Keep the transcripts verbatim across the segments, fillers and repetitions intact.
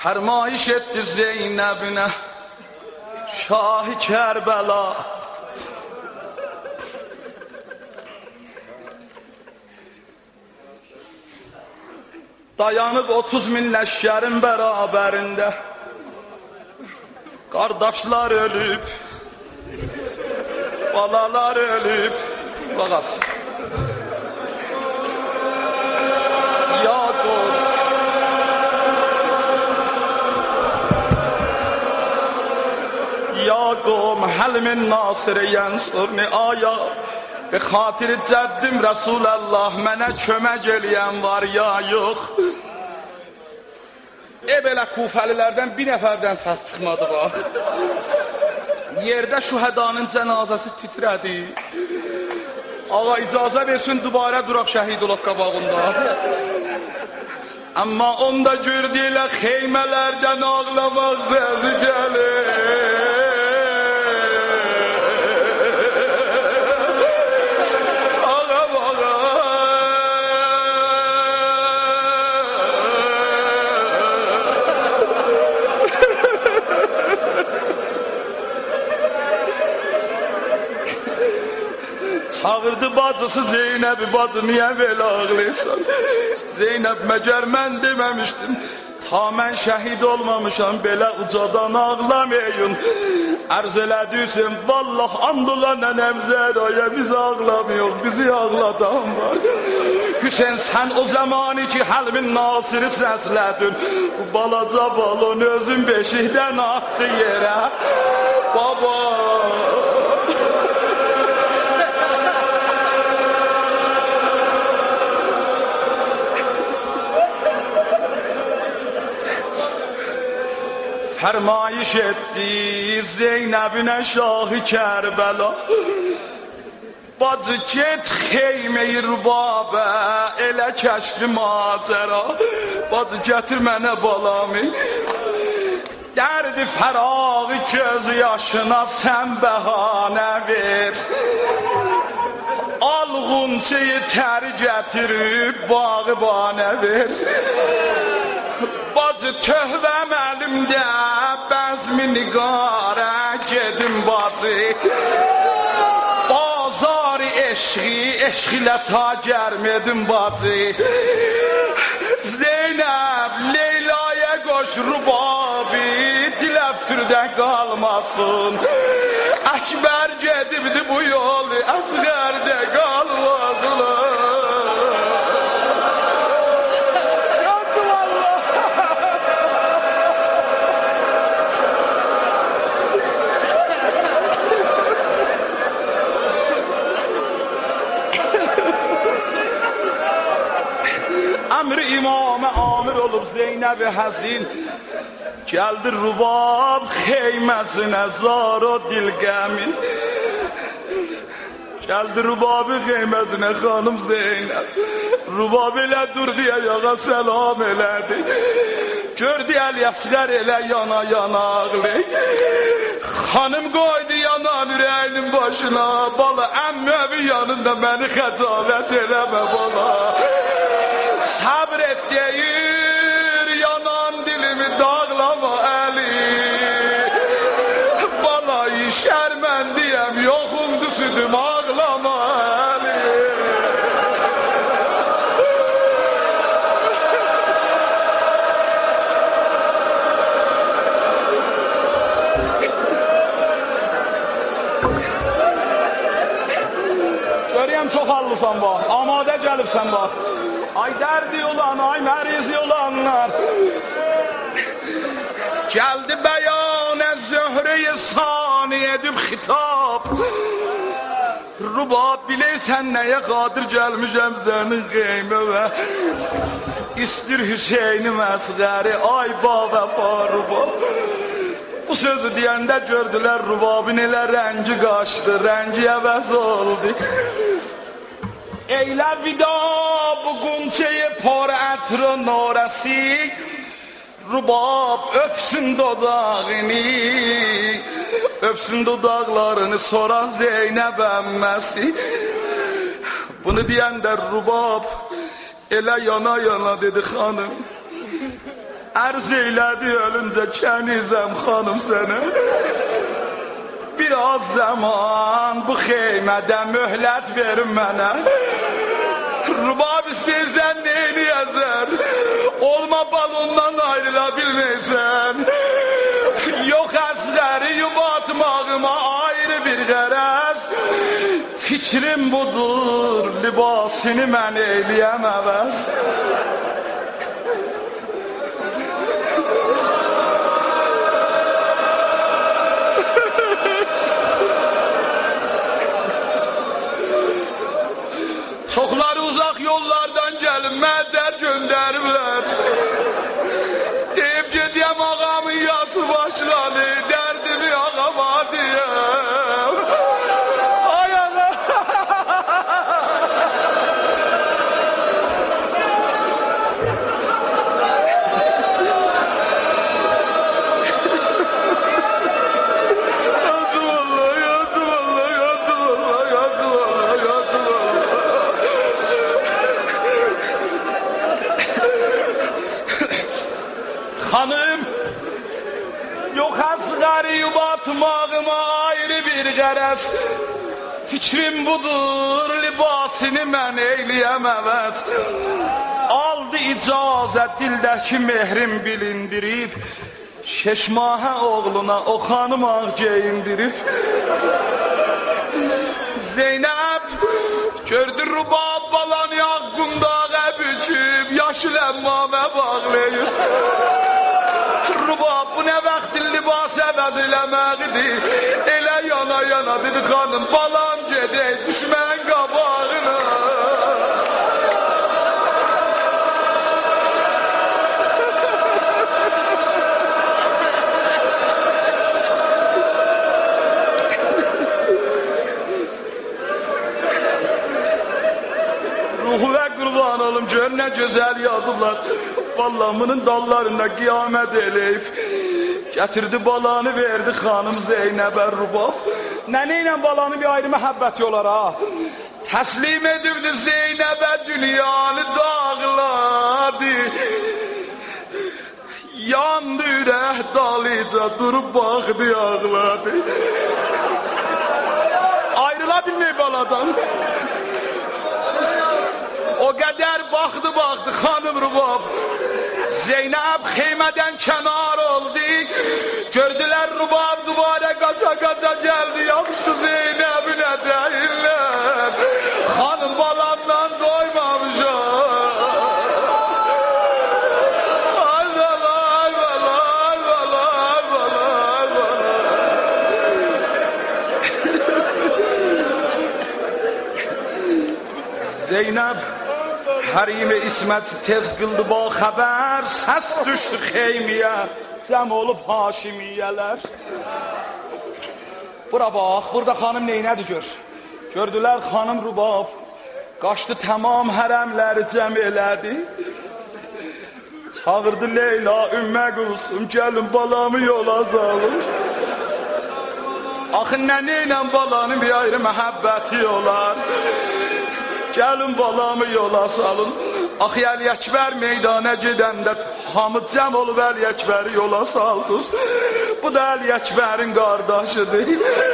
Fermayiş etti Zeynəbinə Şah-ı Kərbəla. Dayanıb otuz min ləşkərin bərabərində qardaşlar ölüb, balalar ölüb. Bağas Ya qol Ya qom həl min nasir yənsurni aya Be xatir cəddim Rəsulallah mənə kömək eləyən var ya yox. E belə Kufəlilərdən bir nəfərdən səs çıxmadı bax. Yerdə şühədanın cənazəsi titrədi. Ağa icazə versin dubarə duraq şəhid olaq qabağında. Amma onda gördü elə xeymələrdən ağlamaq səsi gəlir. Çağırdı bacısı Zeynəbi, bacı niyə belə ağlayırsan? Zeynəb məgər mən deməmişdim, ta mən şəhid olmamışam, belə ucadan ağlamayın. Ərz elədiysən, vallah andola nənəm Zəraya biz ağlamıyor, bizi ağladan var. Hüseyin sən o zamanı ki Həlmin Nasiri səslədin, bu balaca balon özün beşikdən atdı yerə. Baba Fermayiş etdi Zeynəbinə Şah-ı Kərbəla. Bacı get xeyməyi rübabə, elə kəşli macəra. Bacı gətir mənə balamı, dərdi fərağı göz yaşına sən bəhanə ver. Alğunçeyi təri gətirib bağı banə ver. Bacı tövbəm əlimdə, bəzmi niqarə gedim bacı. Bazar eşqi, eşq ilə ta gərmedim bacı. Zeynəb, Leylaya qoş rübabi, diləfsürdə qalmasın. Əkbər gedibdi bu yolu, əsgərdə qalmasın. Əmri imamə amir olub Zeynəb-i Həzin, gəldi rübab xeyməsinə zar o dil qəmin. Gəldi rübabı xeyməsinə xanım Zeynəb, rübab elə durdu ayağa səlam elədi. Gördü Əl-Əsqər elə yana yana ağlı. Xanım qoydu yanan ürəyinin başına, bala əmməvi yanında məni xəcavət eləmə bala. Sabr et deyir, yanan dilimi dağlama Əli. Balayı şərməndiyəm, yoxumdu südüm ağlama Əli. Görəyəm çox hallısan bax, amadə gəlibsən bax. Ay dərdi olan, ay mərizi olanlar. Gəldi bəyan zöhrəyi sani edib xitab. Rübab biləysən nəyə qadir gəlmişəm sənin qeymə və İstir Hüseynim əsqəri, ay bavəfa Rübab. Bu sözü deyəndə gördülər Rübabın elə rəngi qaçdı, rəngi əvəz oldu. Eylə vida bu qunçeyi par ətr-ı narəsi, Rübab öpsün dodağını, öpsün dodaqlarını, sonra Zeynəb əmməsi. Bunu deyəndə Rübab elə yana yana dedi xanım, Ərz eylədi ölüncə kənizəm xanım sənə. Biraz zaman bu xeymədə möhlət verin mənə. Rubab istəyirsən neyləyəsən, olma balondan ayrıla bilməysən. Yox əsləri yubatmağıma ayrı bir qərəz. Fikrim budur, libasını mən eyləyəm əvəz. Çoxları uzaq yollardan gəlib məcər göndəriblər. Deyib gediyəm ağamın yası başladı, dərdimi ağama deyəm. Ay ağa. Yandım Allah, yandım Allah, yandım Allah, yandım Allah, yandım Allah. Hanım, yok asgari yubatmağıma ayrı bir qərəz. Fikrim budur, libasını mən eyləyəm əvəz. Aldı icazət dildəki mehrim bilindirib, Şeşmahə oğluna o xanım ağ geyindirib. Zeynəb, gördü Rubab balan yağ qundağa büküb, yaşıl əmmamə bağlayır. Rubab bu nə vaxtın libas əvəz eləməqidir. Elə yana yana dedi xanım, balam gedək düşmən qabağına. Ruhu və qurban olum, gör nə gözəl yazıblar. Vallahi bunun dallarında qiyamət eləyib. Gətirdi balanı verdi xanım Zeynəbə Rubab. Nənə ilə balanı bir ayrı məhəbbəti olar ha. Təslim edibdi Zeynəbə dünyanı dağladı. Yandı ürək dalıca durub baxdı ağladı. Ayrıla bilməyib baladan. O qədər baxdı baxdı xanım Rubab. Zeynəb xeymədən kənar oldu. Gördülər Rubab duvara qaça qaça gəldi. Yapışdı Zeynəbinə deyirlər. Xanım balamdan doymamışam. Ay bala, ay bala, ay bala, ay bala, ay bala. Zeynəb Hərim-i İsmət tez qıldı ba xəbər, səs düşdü xeymiyə, cəm olub haşimiyyələr. Bura bax, burada xanım neynədir gör. Gördülər xanım Rubab, qaçdı tamam hərəmləri cəm elədi. Çağırdı Leyla, ümmə qulsum, gəlin balamı yola salın. Axı nənə ilə balanın bir ayrı məhəbbəti olar. Gəlin balamı yola salın. Axı Əli Əkbər meydana gedəndə hamı cəm olub Əli Əkbəri yola saldız. Bu da Əli Əkbərin qardaşıdır.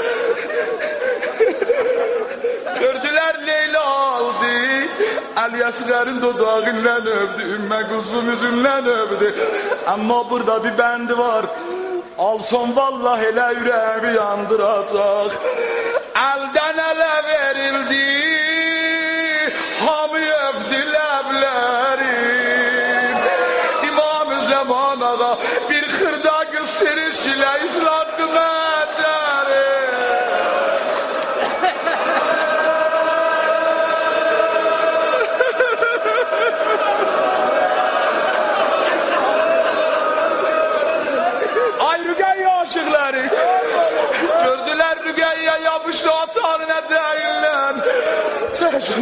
Gördülər Leyla aldı, Əli Əsqərin dodağından öpdü, ümmə quzum üzümdən öpdü. Amma burada bir bəndi var, alson vallah elə ürəmi yandıracaq. Əldən ələ verildi, hamı öpdü ləblərim. İmam-ı Zaman ağa bir xırda qız siriş ilə islatdı məcərim. Ay Rüqəyyə aşıqları gördülər Rüqəyyə yapışdı otağına deyirlər. Təcəm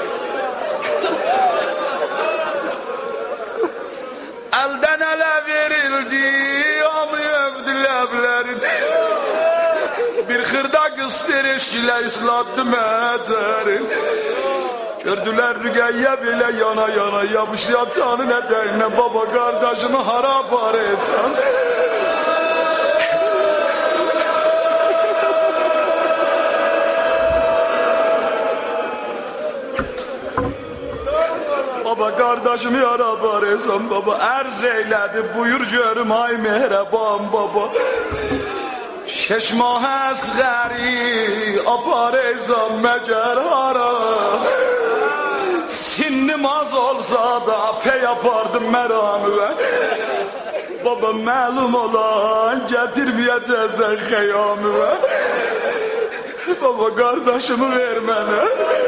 əldən ələ verildi, hamı öpdü ləblərin. Bir xırda qız serişkilə islatdı məcərin. Gördüler Rüqeyyə belə yana yana yapışdı atanın ətəyinə. Baba qardaşımı hara aparırsan? Baba kardeşimi yara aparırsan baba, erz eylədi buyur görüm ay mehreban baba. Şeşmah əsgəri aparırsan məgər hara, sinnim az olsa da pey yapardım məramı. Baba məlum olan getirmeyeceksen xeyamı. Baba kardeşimi ver mənə.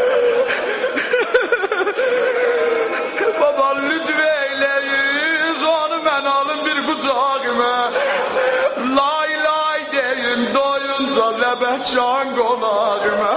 Baba lütf eyleyiz onu mən alın bir kucağıma. Lay lay deyin doyunca Ləbəkcan qonağıma.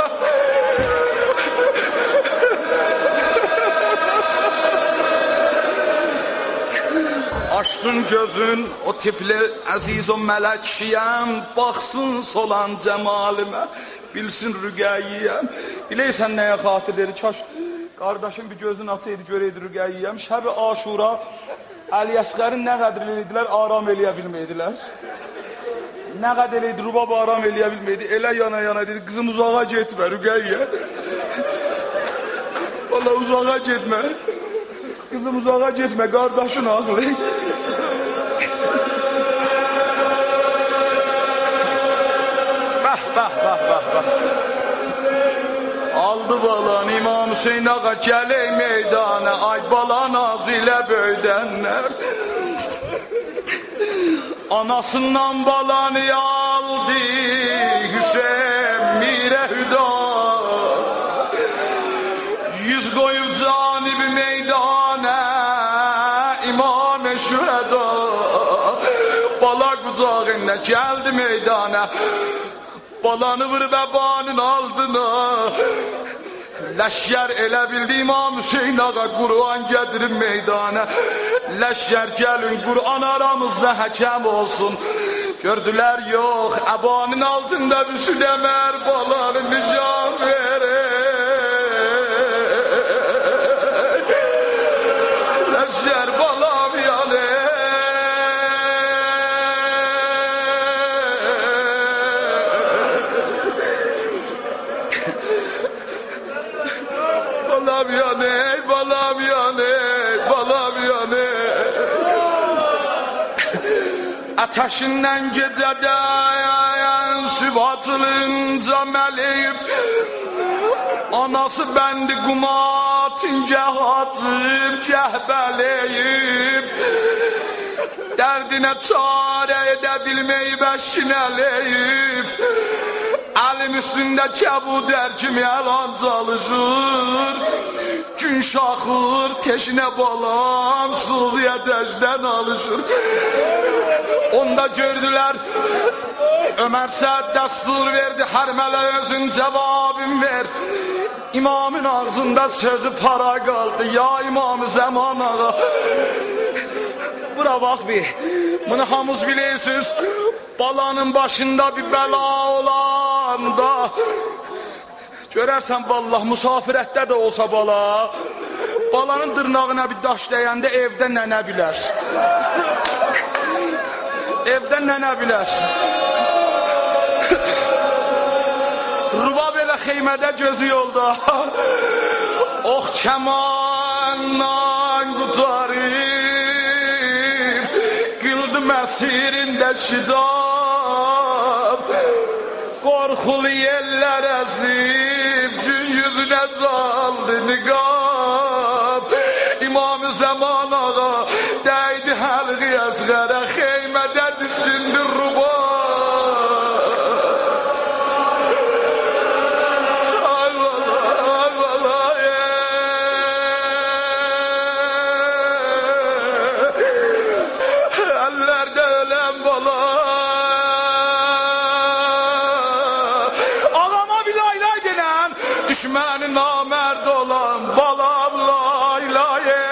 Açsın gözün o tifli əziz o mələk kişiyəm, baxsın solan cəmalimə, bilsin Rüqəyyəm. Biləysən nəyə xatir dedi, kaş qardaşım bir gözünü açaydı görəydi Rüqəyyəm. Şəb-i Aşura Əli Əsqərin nə qədər elədilər, aram eləyə bilməydilər. Nə qədər eləydi, Rubab aram eləyə bilməydi. Elə yana yana dedi, qızım uzağa getmə Rüqəyyə. Vallahi uzağa getmə. Kızım uzağa getmə, qardaşın ağlı. Bəh, bəh, bəh, bəh, bəh. Aldı balan İmam Hüseyin ağa gələk meydana, ay balan ağzı ilə böydənlər. Anasından balanı aldı Hüseyin Mirə Hüda. Yüz qoyub canibi meydana, İmam-ı Şühəda. Bala qucağında gəldi meydana, balanı vurub əbanın aldına. Ləşkər elə bildi İmam Hüseyin ağa Qur'an gədirin meydana. Ləşkər gəlin Qur'an aramızda həkəm olsun. Gördülər yox, əbanın altında bir süləmər balanı nişan verir. Ləşkər balam yanır. Balam yanır, balam yanır, balam yanır. Ateşinden gecede sübatılınca meleyip, anası bendi kumatın gehatır cehbeleyip, derdine çare edebilmeyi beşineleyip, elim üstünde kebud erkim yalan çalışır. Gün şaxır teşine balam Suziye tecden alışır. Onda gördüler Ömer Səd dəstur verdi, hərmələ özün cevabın ver. İmamın ağzında sözü para kaldı, ya İmam-ı Zaman ağa. Bura bak bir, bunu hamuz bilirsiniz. Balanın başında bir bela olanda, görərsən vallah musafirətdə də olsa bala, balanın dırnağına bir daş dəyəndə evdə nənə bilər. Evdə nənə bilər. Rubab elə xeymədə gözü yolda, ox kəmandan qutarib, qıldı məsirində şidab, qorxulu yellər əzib, gün yüzünə saldı niqab. İmam-ı Zaman ağa dəydi həlqi əsğərə, xeymədə düşündür Rubab. Düşməni namərd olan balam laylaye,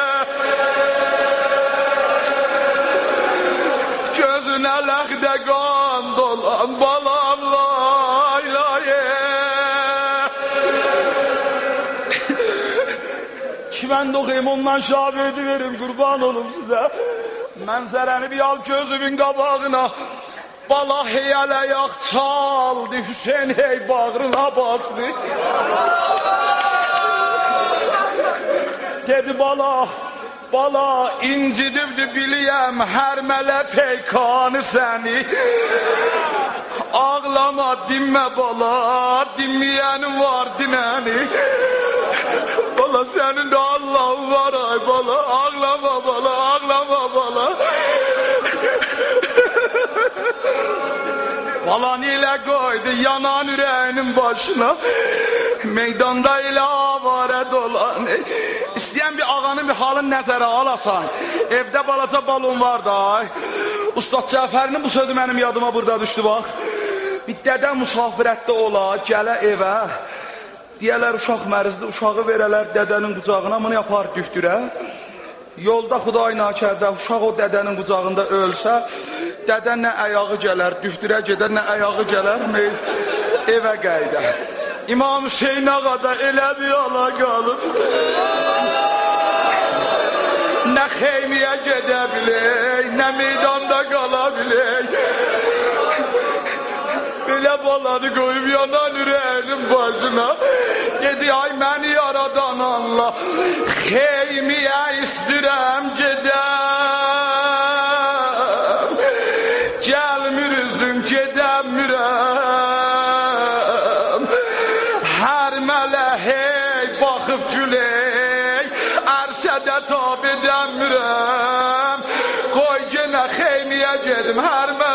gözünə ləxdə qan dolan balam laylaye. mən də oxuyum, ondan şahidi verim, qurban olum sizə. Mənzərəni bir al gözümün qabağına. Bala heyalə yağ çaldı, Hüseyin hey bağrına bastı. Dedi bala, bala incidibdi biliyəm hər mələ peykanı səni. Ağlama dinmə bala, dinməyənin var dinəni. Bala sənin də Allah'ın var ay bala, ağlama bala, ağlama bala. Balan ilə qoydu yanan ürəyinin başına. Meydanda ilə avara dolan. İstəyən bir ağanın bir halın nəzərə alasan. Evdə balaca balon var da. Ustad Cəfərinin bu sözü mənim yadıma burada düşdü bax. Bir dədə musafirətdə ola, gələ evə. Deyələr uşaq mərizli, uşağı verələr dədənin qucağına, bunu yapar düktürə. Yolda Xuday nakərdə uşaq o dədənin qucağında ölsə, dədə nə ayağı gələr, düktürə gedər, nə ayağı gələr, evə qayda. İmam Hüseyin ağa da elə bir ala qalıb. Nə xeymiyə gedə bilək, nə meydanda qala bilək. Belə balanı qoyub yanan ürəyinin başına. Dedi ay məni yaradan Allah, xeymiyə istirəm gedəm. Gəlmir üzüm gedəmirəm. Hər mələ hey baxıb gülək, ərsədə tab edəmirəm. Qoy genə xeymiyə gedim hər mələ.